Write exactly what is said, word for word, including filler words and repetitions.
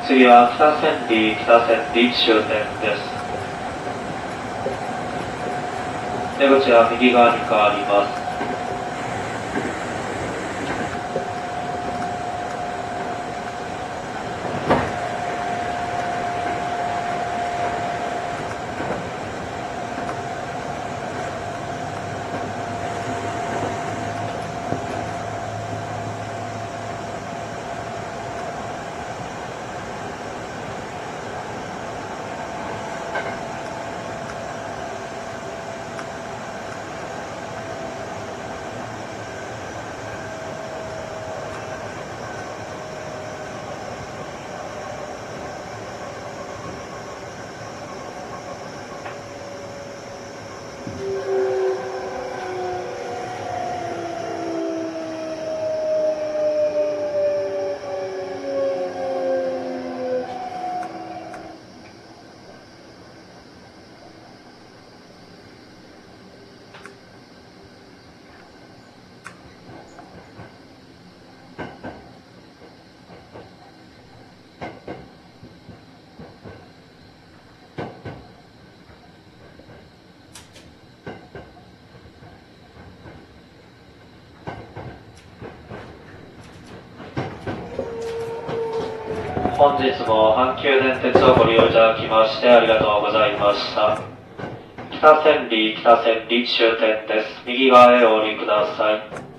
次は北千里北千里終点です。出口は右側に変わります。本日も阪急電鉄をご利用いただきましてありがとうございました。北千里北千里終点です。右側へお降りください。